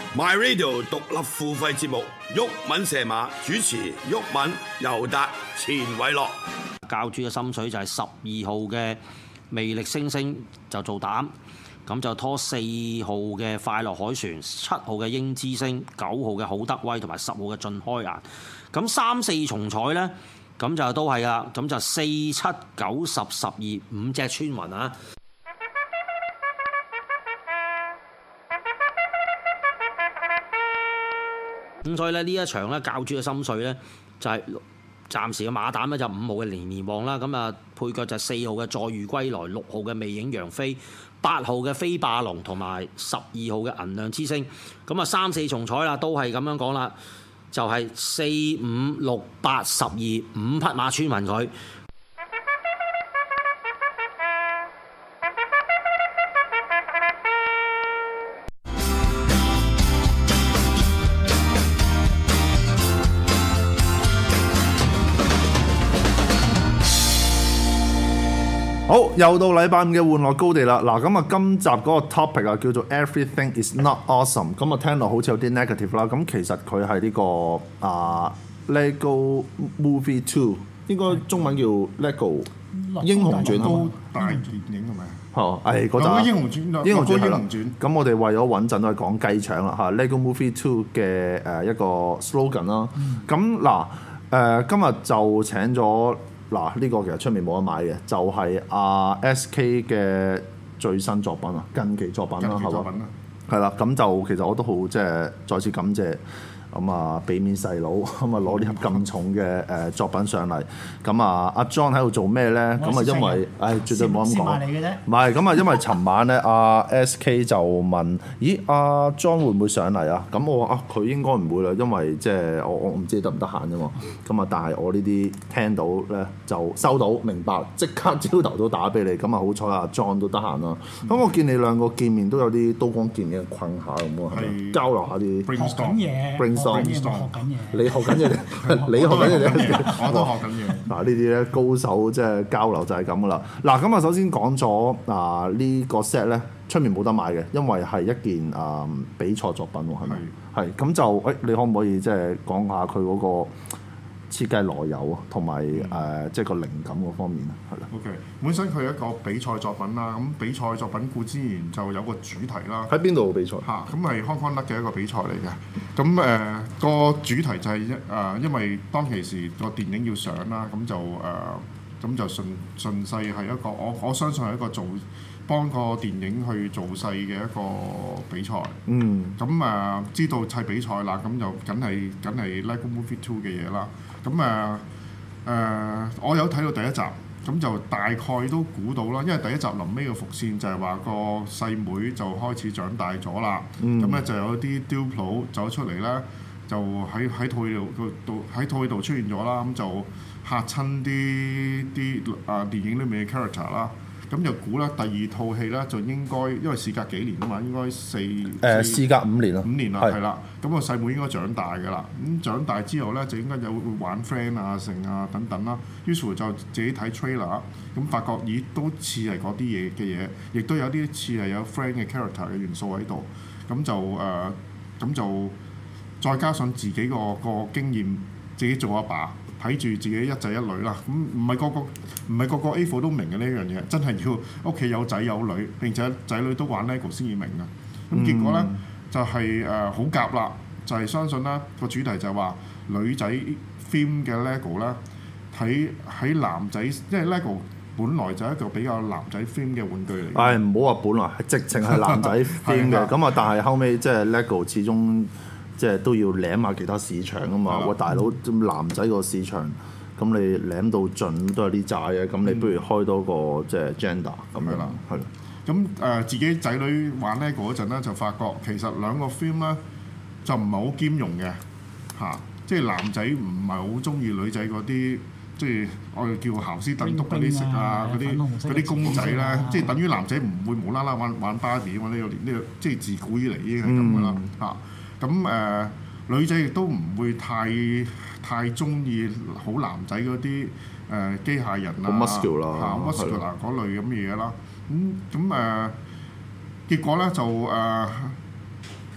My Radio 獨立付費節目，毓民射馬主持，毓民、尤達、錢偉樂。 教主嘅心水就係12號嘅魅力星星就做膽，咁就拖4號嘅快樂海船、7號嘅英之星、9號嘅好德威同埋10號嘅進開顏。咁3、4重彩呢，咁就都係噶，咁就4、7、9、10、12 5隻村民啊！咁所以咧呢一場咧教主嘅心水咧就係暫時嘅馬膽咧就5號嘅年年旺啦，咁啊配腳就4號嘅再遇歸來、6號嘅魅影楊飛、8號嘅飛霸龍同埋12號嘅銀亮之星，咁啊3、4重彩啦，都係咁樣講啦，就係4、5、6、8、12 5匹馬村民佢。 好，又到禮拜五嘅玩樂高地啦。嗱，咁啊，今集嗰個 topic 啊叫做 Everything is not awesome。咁啊，聽落好似有啲 negative 啦。咁其實佢係呢個Lego Movie 2，應該中文叫 Lego 英雄傳係嘛？ 大電影係咪？ 哦，係嗰集英雄傳。咁我哋為咗穩陣，都係講雞腸啦嚇。Lego Movie 2嘅一個 slogan 啦。咁嗱今日就請咗。嗱，呢個其實出面冇得買嘅，就係SK 嘅最新作品啊，近期作品啦，係嘛？係啦，咁就其實我都好即係再次感謝咁啊，俾面細佬咁啊攞呢盒咁重嘅作品上嚟。咁啊，阿 John 喺度做咩咧？咁啊，因為絕對冇咁講，唔係咁啊，因為尋晚咧阿 SK 就問：咦，阿 John 會唔會上嚟啊？咁我話佢應該唔會啦，因為即係我唔知得唔得閒啫嘛。咁啊，但係我呢啲聽到咧就收到明白，即刻朝頭都打俾你。咁啊，好彩阿 John 都得閒啦。咁我見你兩個見面都有啲刀光劍影嘅困下咁啊，交流下啲 brainstorm 嘢。 學緊嘢， 你學緊嘢，你學緊嘢， 我都學緊嘢。 嗱，呢啲咧高手即係交流就係咁噶啦。嗱，咁啊首先講咗呢個 set 咧出面冇得買嘅，因為係一件比賽作品喎，係咪？係咁就你可唔可以即係講下佢嗰個設計來由啊，同埋即係個靈感嗰方面啊，係啦。 OK， 本身佢係一個比賽作品啦，咁比賽作品固之然就有個主題啦。 喺邊度比賽？ 咁係康康德嘅一個比賽嚟嘅。咁個主題就係因為當其時個電影要上啦，咁就順勢係一個我相信係一個幫個電影去造勢嘅一個比賽。咁知道砌比賽啦，咁就梗係 Lego Movie 2嘅嘢啦。咁我有睇到第一集，咁就大概都估到啦。因為第一集臨尾嘅伏線就係話個細妹就開始長大咗啦。咁咧就有啲 Duplo 走出嚟咧，就喺套戲度出現咗啦。咁就嚇親啲電影裏面嘅 character 啦。咁就估啦，第二套戲咧就應該因為事隔幾年啊嘛，應該事隔5年啦。 5年啦，係啦。咁個細妹應該長大㗎啦。咁長大之後咧，就應該有會玩 friend 啊、成啊等等啦。於是乎就自己睇 trailer，咁發覺咦都似係嗰啲嘢嘅嘢，亦都有啲似係有 friend 嘅 character 嘅元素喺度。咁就再加上自己個經驗，自己做阿爸。睇住自己一仔一女啦，咁唔係個個 A4 都明嘅呢樣嘢，真係要屋企有仔有女，並且仔女都玩 LEGO 先至明嘅。咁結果咧就係好夾啦，就係相信啦個主題就係話女仔 theme 嘅 LEGO 啦，喺男仔，因為 LEGO 本來就係一個比較男仔 theme 嘅玩具嚟。唔好話本來係直情係男仔 theme 嘅，咁但係後尾即係 LEGO 始終。即係都要舐下其他市場啊嘛！喂，大佬，男仔個市場，咁你舐到盡都係啲渣嘅，咁你不如開多個即係 gender 咁樣啦，係。 咁自己仔女玩呢嗰陣咧，就發覺其實兩個 film 咧就唔係好兼容嘅嚇，即係男仔唔係好中意女仔嗰啲，即係我哋叫姣斯等篤嗰啲色啊，嗰啲公仔咧，即係等於男仔唔會無啦啦玩芭比啊嘛！呢個即係自古以嚟已經係咁噶啦嚇。咁女仔亦都唔會太中意好男仔嗰啲機械人啊、muscular 嗰類咁嘅嘢啦。咁結果咧就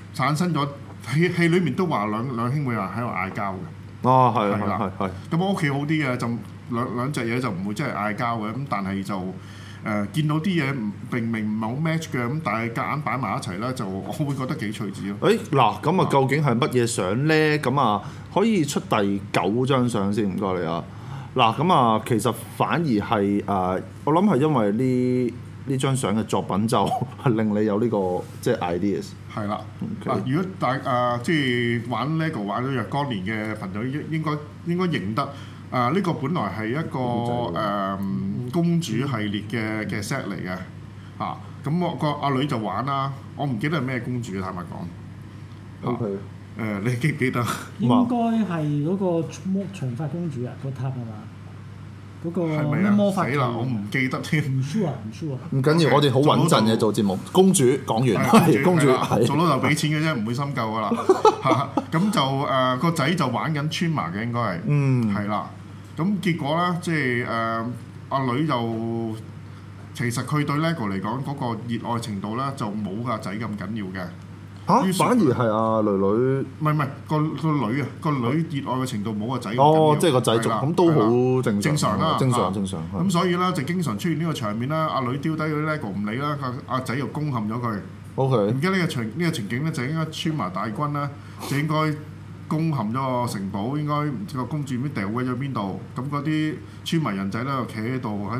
產生咗戲裏面都話兩兄妹話喺度嗌交嘅。 哦，係啦， 係。 咁我屋企好啲嘅，就兩隻嘢就唔會真係嗌交嘅，咁但係就見到啲嘢明明唔係好 match 嘅，咁但係夾硬擺埋一齊咧，就我會覺得幾趣致咯。 嗱，咁啊，究竟係乜嘢相咧？咁啊，可以出第9張相先，唔該你啊。嗱，咁啊，其實反而係我諗係因為呢張相嘅作品就令你有呢個即係 ideas。 係啦，如果即係玩 LEGO 玩咗若干年嘅朋友應該認得呢個本來係一個公主系列嘅 set 嚟嘅嚇。咁我個阿女就玩啦，我唔記得係咩公主，坦白講。 OK。 你記唔記得？ 應該係嗰個長髮公主啊，個塔係嘛？嗰個咩魔法？ 死啦！我唔記得添。 唔 sure 啊。 唔緊要，我哋好穩陣嘅做節目。公主講完，公主做老豆俾錢嘅啫，唔會深究噶啦。咁就個仔就玩緊穿麻嘅應該係。係啦。咁結果咧，即係阿女就其實佢對 LEGO 嚟講嗰個熱愛程度咧，就冇個仔咁緊要嘅。 反而係阿女女， 唔係個女啊，個女熱愛嘅程度冇個仔咁緊要。 哦，即係個仔族咁都好正常啦，正常。 咁所以咧就經常出現呢個場面啦，阿女丟低嗰啲 LEGO 唔理啦，阿仔又攻陷咗佢。 OK。 而家呢個情景咧就應該穿麻大軍咧就應該攻陷咗個城堡，應該個公主唔知掉咗邊度，咁嗰啲穿麻人仔咧就企喺度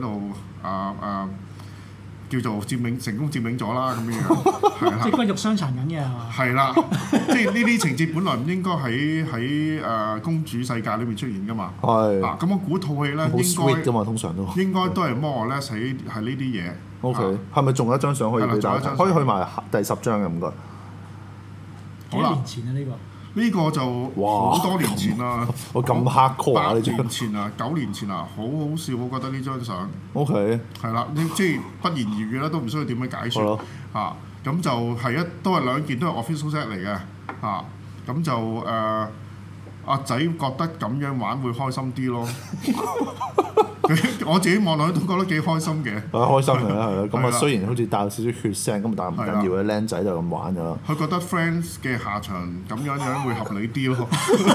叫做成功佔領咗啦咁樣樣，係啦， 即係骨肉相殘緊嘅係嘛？ 係啦，即係呢啲情節本來唔應該喺公主世界裏面出現噶嘛。係。咁我估套戲咧應該 sweet㗎嘛，通常都應該都係 more or less係呢啲嘢。 OK。係咪仲有一張相可以俾大家？可以去埋第10張嘅唔該。 幾年前啊呢個？ 呢個就好多年前啦， 我咁黑確啊！呢張8 年前啊，9年前啊，好好笑，我覺得呢張相。 OK。係啦，即係不言而喻啦，都唔需要點樣解説嚇。咁就都係兩件都係 official set 嚟嘅嚇。咁就阿仔覺得咁樣玩會開心啲咯。我自己望落去都覺得幾開心嘅。 開心嘅啦，係啦。咁啊，雖然好似帶少少血腥，咁但係唔緊要嘅，僆仔就咁玩咗啦。 佢覺得 Friends 嘅下場咁樣會合理啲咯。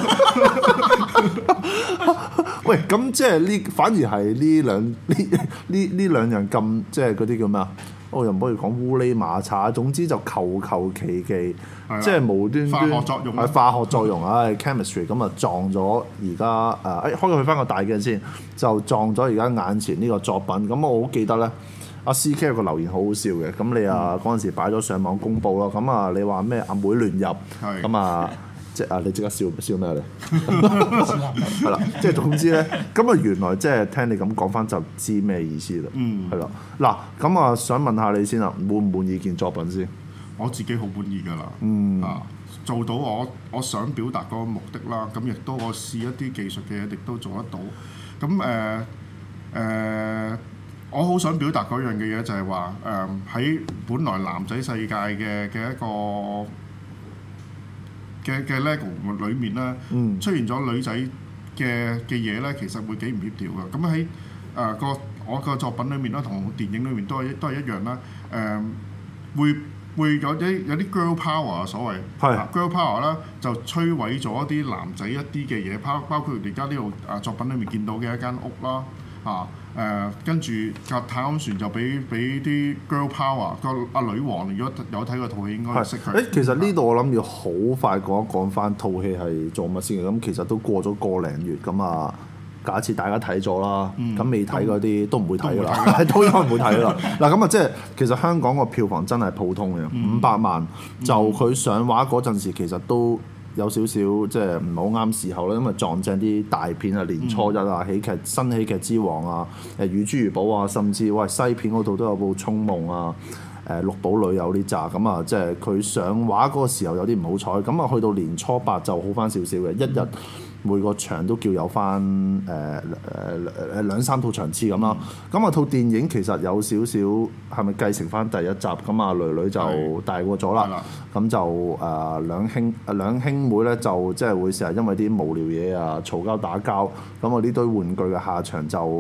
喂，咁即係反而係呢兩樣咁，即係嗰啲叫咩啊？我又唔可以講烏哩馬叉，總之就求其，即係無端端化學作用，chemistry 咁啊撞咗而家開佢翻個大鏡先，就撞咗而家眼前呢個作品。咁我好記得咧，阿 CK 有個留言好好笑嘅，咁你嗰陣時擺咗上網公佈咯，咁啊你話咩阿妹亂入，咁啊即係你即刻笑咩你？係啦，即係總之咧，咁啊原來即係聽你咁講翻就知咩意思啦，係啦。嗱，咁啊想問下你先啦，滿唔滿意件作品先？ 我自己好滿意㗎啦，做到我想表達嗰個目的啦，咁亦都我試一啲技術嘅嘢，亦都做得到。咁我好想表達嗰樣嘅嘢就係話喺本來男仔世界嘅一個嘅 LEGO 裏面咧，出現咗女仔嘅嘢咧，其實會幾唔協調嘅。咁喺我個作品裏面啦，同電影裏面都係一樣啦。會有啲 girl power 所謂girl power 啦，就摧毀咗一啲男仔一啲嘅嘢，包括而家呢度作品裏面見到嘅一間屋啦，跟住架太空船就俾啲 girl power 個阿女王，如果有睇過套戲應該識佢。 其實呢度我諗要好快講一講翻套戲係做乜先嘅，咁其實都過咗個零月咁啊。假設大家睇咗啦，咁未睇嗰啲都唔會睇㗎啦，都應該唔會睇㗎啦。嗱咁啊，即係其實香港個票房真係普通嘅，500萬就佢上畫嗰陣時其實都有少少即係唔係好啱時候啦，因為撞正啲大片啊，年初一啊，新喜劇之王啊，乳豬如寶啊，甚至西片嗰度都有部《銃夢》啊。綠寶女友呢扎咁啊，即係佢上畫嗰個時候有啲唔好彩，咁啊去到年初8就好翻少少嘅，一日每個場都叫有翻2-3套場次咁啦。咁啊套電影其實有少少係咪繼承翻第一集？咁啊女女就大過咗啦，咁就兩兄妹咧就即係會成日因為啲無聊嘢啊嘈交打交，咁啊呢堆玩具嘅下場就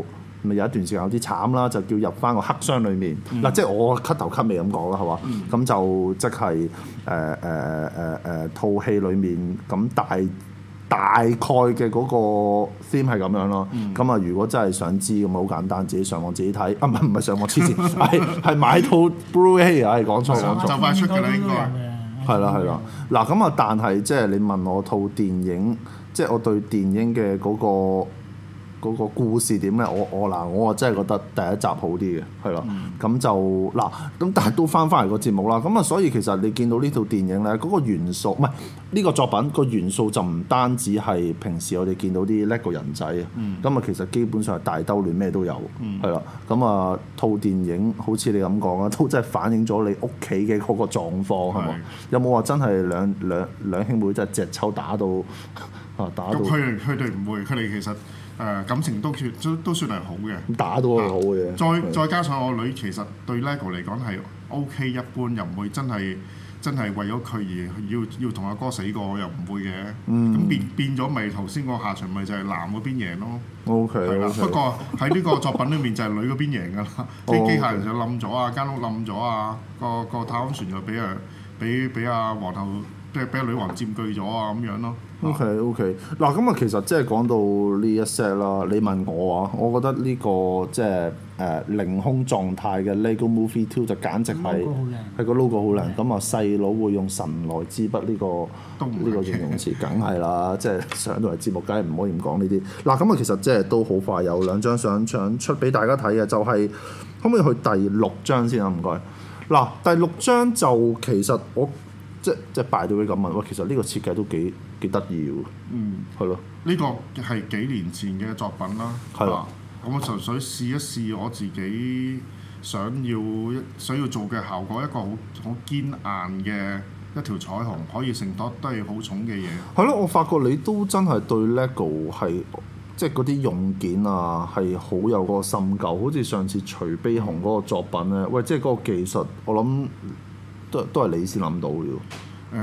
咪有一段時間有啲慘啦，就叫入翻個黑箱裡面。嗱，即係我咳頭咳尾咁講啦，係嘛？咁就即係套戲裡面咁大概嘅嗰個 theme 係咁樣咯。咁啊，如果真係想知咁好簡單，自己上網自己睇。啊，唔係上網黐線，係買套 Blu-ray 啊！講錯。 就快出㗎啦，應該。 係啦。嗱咁啊，但係即係你問我套電影，即係我對電影嘅嗰個故事點咧？我真係覺得第一集好啲嘅，係啦。咁就嗱，咁但係都翻嚟個節目啦。咁啊，所以其實你見到呢套電影咧，嗰個元素唔係呢個作品個元素就唔單止係平時我哋見到啲 LEGO 人仔啊。咁啊，其實基本上係大兜亂咩都有，係啦。咁啊，套電影好似你咁講啊，都真係反映咗你屋企嘅嗰個狀況係嘛？有冇話真係兩兄妹真係隻抽打到啊？打到佢哋唔會，佢哋其實。感情都算係好嘅， 打到係好嘅。 再加上我女其實對 LEGO 嚟講係 OK 一般，又唔會真係為咗佢而要同阿哥死過，又唔會嘅。咁變咗咪頭先個下場咪就係男嗰邊贏咯。 OK。 不過喺呢個作品裏面就係女嗰邊贏㗎啦。啲機械人就冧咗啊，間屋冧咗啊，個太空船又俾阿皇后即係俾女王佔據咗啊咁樣咯。 OK。嗱咁啊，其實即係講到呢一 set 啦，你問我啊，我覺得呢個即係凌空狀態嘅 LEGO Movie 2就簡直係個 logo 好靚。咁啊，細佬會用神來之筆呢個形容詞，梗係啦，即係上到嚟節目梗係唔可以唔講呢啲。嗱咁啊，其實即係都好快有兩張相想出俾大家睇嘅，就係可唔可以去第6張先啊？唔該。嗱，第6張就其實我。即係擺到佢咁問，喂，其實呢個設計都幾得意喎。係咯。呢個係幾年前嘅作品啦。係啦。咁我純粹試一試我自己想要做嘅效果，一個好堅硬嘅一條彩虹，可以承托都係好重嘅嘢。 係咯，我發覺你都真係對 LEGO 係即係嗰啲用件啊係好有嗰個深究，好似上次徐悲鴻嗰個作品咧，喂，即係嗰個技術，我諗。都係你先諗到嘅喎。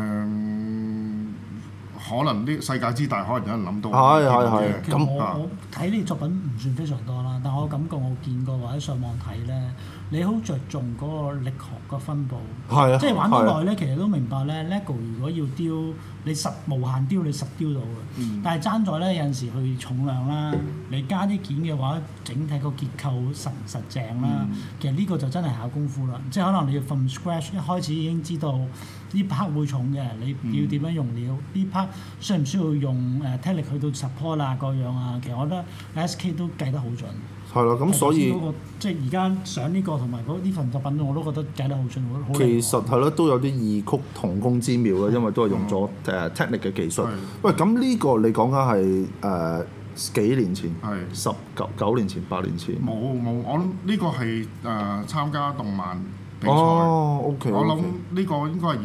可能啲世界之大，可能有人諗到。 係。 咁我睇呢啲作品唔算非常多啦，但我感覺我見過或者上網睇咧，你好着重嗰個力學個分佈。係啊。即係玩得耐咧，其實都明白咧 ，LEGO 如果要雕，你無限雕，你實雕到嘅。但係爭在咧，有陣時佢重量啦，你加啲件嘅話，整體個結構實淨啦。其實呢個就真係考功夫啦。即係可能你要 from scratch 一開始已經知道呢 part 會重嘅，你要點樣用料？呢 part 需唔需要用體力去到 support 啊各樣啊？其實我覺得 SK 都計得好準。 係啦，咁所以即係而家上呢個同埋呢份作品，我都覺得計得好準，好。 其實係咯，都有啲異曲同工之妙啦，因為都係用咗technic 嘅技術。喂，咁呢個你講緊係幾年前？係9年前、8年前。冇， 我諗呢個係參加動漫比賽。 OK。 我諗呢個應該係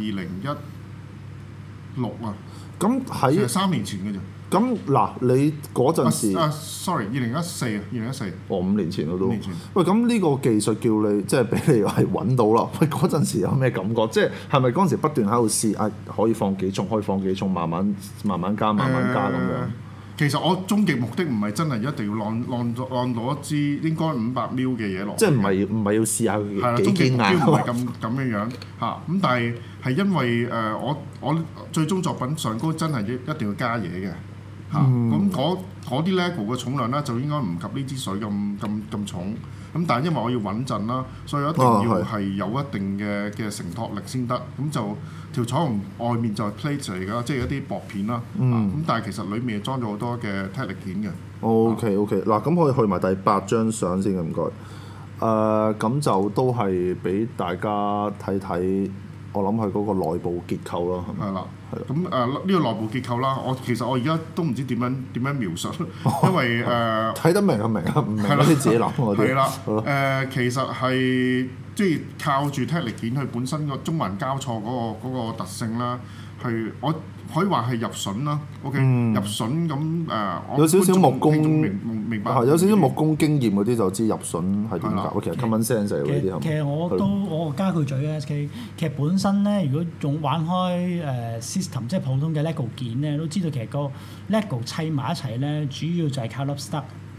2016啊。 咁喺 3年前嘅啫。 咁嗱，你嗰陣時 ，sorry，2014啊，2014。 5年前咯都。 5年前。 喂，咁呢個技術叫你即係俾你係揾到啦。喂，嗰陣時有咩感覺？即係咪嗰陣時不斷喺度試啊？可以放幾重？可以放幾重？慢慢加咁樣。 其實我終極目的唔係真係一定要攞到一支應該500 ml 嘅嘢落。即係唔係要試下佢幾堅硬？係啦，終極目標唔係咁樣嚇。咁但係因為我最終作品上高真係一定要加嘢嘅。咁嗰啲 LEGO 嘅重量咧就應該唔及呢支水咁重，咁但係因為我要穩陣啦，所以一定要係有一定嘅承托力先得。咁就條彩虹外面就係 plate 嚟㗎，即係一啲薄片啦。咁但係其實裡面裝咗好多嘅 technic 片嘅。OK， 嗱咁可以去埋第8張相先嘅，唔該。咁就都係俾大家睇睇。我諗係嗰個內部結構咯。 係啦。咁呢個內部結構啦，其實我而家都唔知點樣描述，因為睇得明啊，明啊，唔明嗰啲自己諗嗰啲。係啦。其實係即係靠住 technic 件佢本身個中環交錯嗰個特性啦，係我可以話係入榫啦。OK，入榫咁有少少木工明白。 有少少木工經驗嗰啲就知入榫係點解。其實 common sense 嚟嗰啲。 其實我加佢嘴嘅 SK， 其實本身咧，如果仲玩開system 即係普通嘅 LEGO 件咧，都知道其實個 LEGO 砌埋一齊咧，主要就係靠粒 stuck。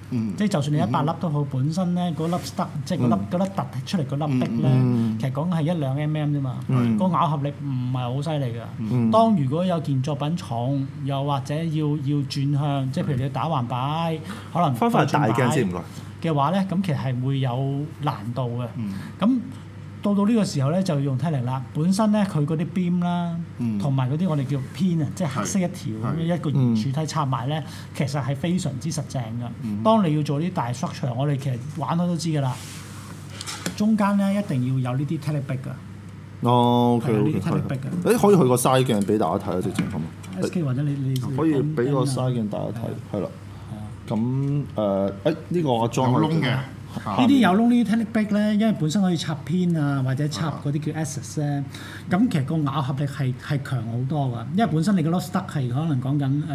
即係就算你100粒都好，本身咧嗰粒 stuck 即係嗰粒突出嚟嗰粒壁咧，其實講緊係1-2 mm 啫嘛，個咬合力唔係好犀利㗎。當如果有件作品重，又或者要轉向，即係譬如你打橫擺，可能翻返大鏡先唔該嘅話咧，咁其實係會有難度嘅。咁到呢個時候咧，就要用 Technic 啦。本身咧佢嗰啲 beam 啦，同埋嗰啲我哋叫 pin 啊，即係黑色一條咁樣一個圓柱體插埋咧，其實係非常之實淨㗎。當你要做啲大 structure，我哋其實玩開都知㗎啦。中間咧一定要有呢啲 Technic 壁㗎。 哦 ，OK， 呢啲 Technic 壁㗎。 誒，可以去個 side 鏡俾大家睇啊，直情咁。 SK 或者你可以俾個 side 鏡大家睇，係啦。咁呢個阿 John 有窿嘅。 呢啲有窿呢啲 Technic 壁咧，因為本身可以插偏啊，或者插嗰啲叫 access 咧，咁其實個咬合力係強好多㗎。因為本身你個粒 stuck 係可能講緊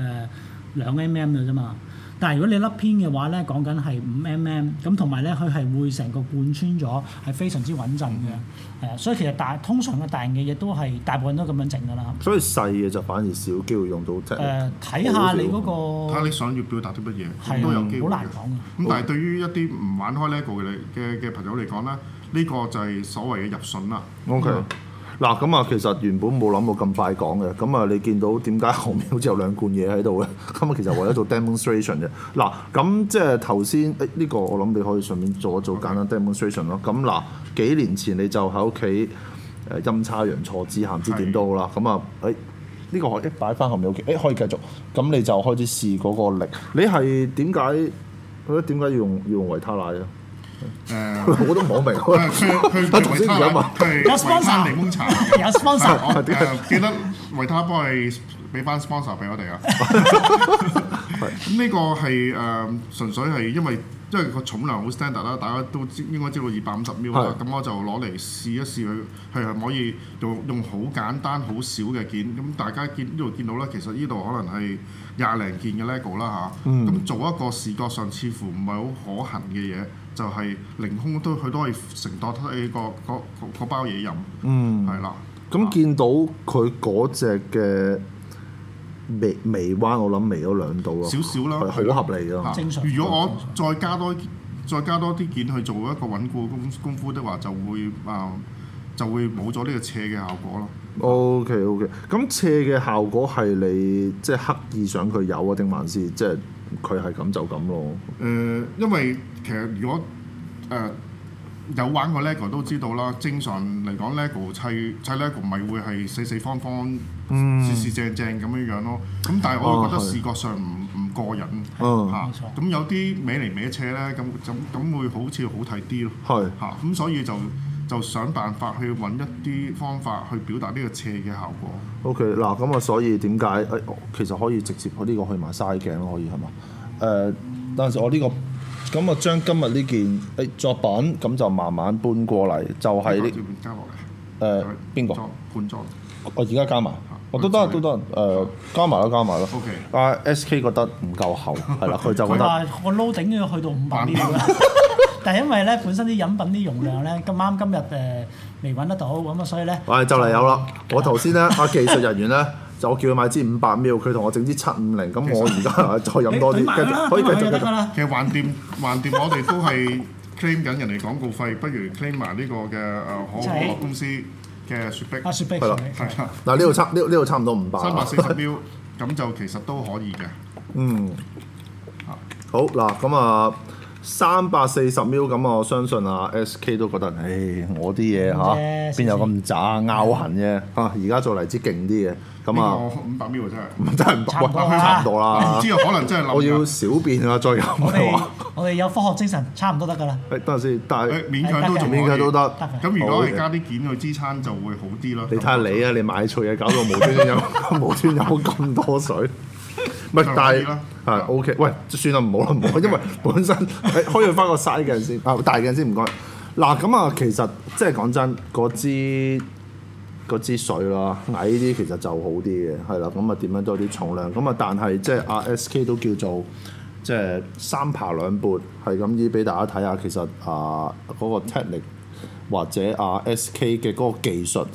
2 mm 嘅啫嘛，但係如果你粒偏嘅話咧，講緊係5 mm，咁同埋咧佢係會成個貫穿咗，係非常之穩陣嘅。所以其實通常嘅大型嘅嘢都係大部分都咁樣整㗎啦。 所以細嘅就反而少機會用到睇下你嗰個， 睇下你想要表達啲乜嘢，都有機會。 好難講嘅。 咁但係對於一啲唔玩開 LEGO 嘅朋友嚟講咧，呢個就係所謂嘅入榫啦。 OK。嗱咁啊，其實原本冇諗過咁快講嘅，咁啊你見到點解後面好似有2罐嘢喺度咧？咁啊其實為咗做 demonstration 嘅。嗱咁即係頭先呢個我諗你可以順便做一做簡單 demonstration 咯。咁嗱幾年前你就喺屋企陰差陽錯之下唔知點都好啦。咁啊呢個可以擺翻後面 OK，可以繼續。咁你就開始試嗰個力。你係點解覺得點解要用維他奶啊？我都唔好明。 佢頭先而家問，佢係維他檸檬茶， 有 sponsor。 我記得維他幫你俾翻 sponsor 俾我哋啊。咁呢個係純粹係因為個重量好 standard 啦，大家都應該知道250 ml 啦。咁我就攞嚟試一試佢係可以用好簡單好少嘅件。咁大家呢度見到啦，其實呢度可能係20零件嘅 LEGO 啦嚇。咁做一個視覺上似乎唔係好可行嘅嘢。就係凌空佢都可以承擔起個包嘢飲，係啦。 咁見到佢嗰隻嘅微彎，我諗微咗2度咯， 少少啦， 好合理㗎。 正常。 如果我再加多啲件去做一個穩固功夫的話，就會冇咗呢個斜嘅效果咯。 OK，咁斜嘅效果係你即係刻意想佢有啊，定還是即係佢係咁就咁咯？ 因為其實如果有玩過 LEGO 都知道啦，正常嚟講 LEGO 砌 LEGO 咪會係四方方、正咁樣咯。咁但係我會覺得視覺上唔過癮嚇。咁有啲歪嚟歪斜咧，咁會好似好睇啲咯。係嚇，咁所以就想辦法去揾一啲方法去表達呢個斜嘅效果。 OK， 嗱咁啊，所以點解其實可以直接呢個去埋嘥鏡咯，可以係嘛？但係我呢個。咁啊，將今日呢件作品咁就慢慢搬過嚟，就係呢加落嚟。 邊個？ 罐裝。 我而家加埋，我都得。加埋啦。 OK。 但係 SK 覺得唔夠厚，係啦，佢就覺得。 佢話個 loading 要去到500 ml 啦。但係因為咧本身啲飲品啲容量咧咁啱今日未揾得到，咁啊所以咧。就嚟有啦！我頭先咧，技術人員咧。就我叫佢買支500 ml，佢同我整支750，咁我而家再飲多啲，可以繼續。 其實橫掂，我哋都係 claim 緊人哋廣告費，不如 claim 埋呢個嘅可樂公司嘅雪碧。 雪碧係啦，嗱呢度差唔多500。 340 ml，咁就其實都可以嘅。 好嗱，咁啊340 ml，咁我相信啊 SK 都覺得，我啲嘢嚇邊有咁渣拗痕啫嚇，而家做嚟支勁啲嘅。咁啊 ，500 ml 真係差唔多啦。 唔知可能真係我要小便啊，再飲嘅話。 我哋有科學精神，差唔多得㗎啦。 等陣先，但係勉強都得。咁如果係加啲件去支撐就會好啲咯。 你睇下你啊，你買錯嘢搞到無端有咁多水。唔係，但係OK。喂，算啦，唔好，因為本身開咗翻個細鏡先，大鏡先唔該。嗱，咁啊，其實即係講真，嗰支水啦，矮啲其實就好啲嘅，係啦。咁啊點樣都有啲重量，咁啊但係即係SK 都叫做即係3爬2撥，係咁依俾大家睇下，其實嗰個 Technic 或者SK 嘅嗰個技術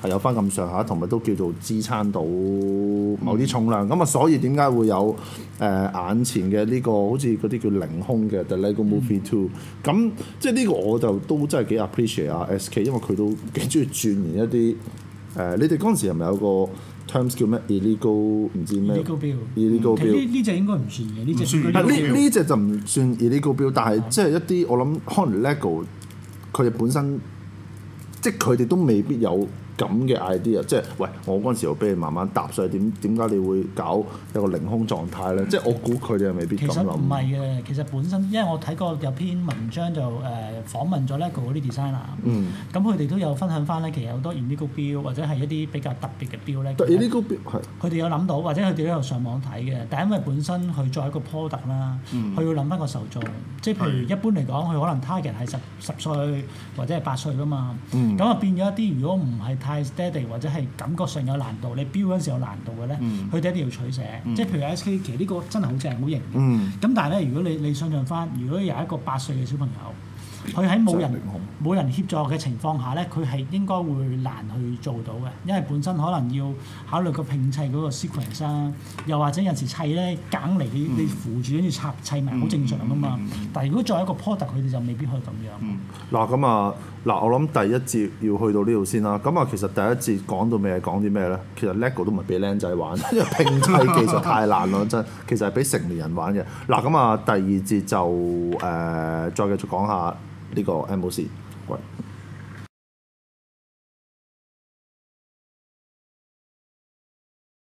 係有翻咁上下，同埋都叫做支撐到某啲重量。咁啊，所以點解會有眼前嘅呢個好似嗰啲叫凌空嘅 The Lego Movie 2？咁即係呢個我就都真係幾 appreciate 啊 SK， 因為佢都幾中意鑽研一啲你哋嗰陣時係咪有個 terms 叫咩 illegal 唔知咩 illegal build？呢隻應該唔算嘅，呢隻呢隻就唔算 illegal build，但係即係一啲我諗可能 LEGO 佢哋本身即係佢哋都未必有咁嘅 idea， 即係喂我嗰陣時又俾你慢慢搭上去，點解你會搞一個凌空狀態咧？即係我估佢哋係未必咁諗。 其實唔係嘅，其實本身因為我睇過有篇文章就訪問咗 LEGO 嗰啲 designer，咁佢哋都有分享翻咧，其實好多 illegal build 或者係一啲比較特別嘅 build 咧。 illegal build 係佢哋有諗到，或者佢哋都有上網睇嘅，但係因為本身佢作為一個 product 啦，佢要諗翻個受眾，即係譬如一般嚟講，佢可能 target 係10歲或者係8歲噶嘛，咁啊變咗一啲如果唔係太 steady 或者係感覺上有難度，你標嗰陣時有難度嘅咧，佢哋一定要取捨。即係譬如 SK 其實呢個真係好正好型嘅。咁但係咧，如果你想象翻，如果有一個8歲嘅小朋友，佢喺冇人協助嘅情況下咧，佢係應該會難去做到嘅，因為本身可能要考慮個拼砌嗰個 sequence 啦，又或者有時砌咧揀嚟你扶住跟住砌埋好正常噶嘛。但係如果作為一個 product，佢哋就未必可以咁樣。 嗱咁啊，我諗第一節要去到呢度先啦。咁啊，其實第一節講到尾係講啲咩咧？其實 LEGO 都唔係俾僆仔玩，因為拼砌技術太難咯，真。其實係俾成年人玩嘅。嗱咁啊，第二節就再繼續講下呢個 MOC。喂。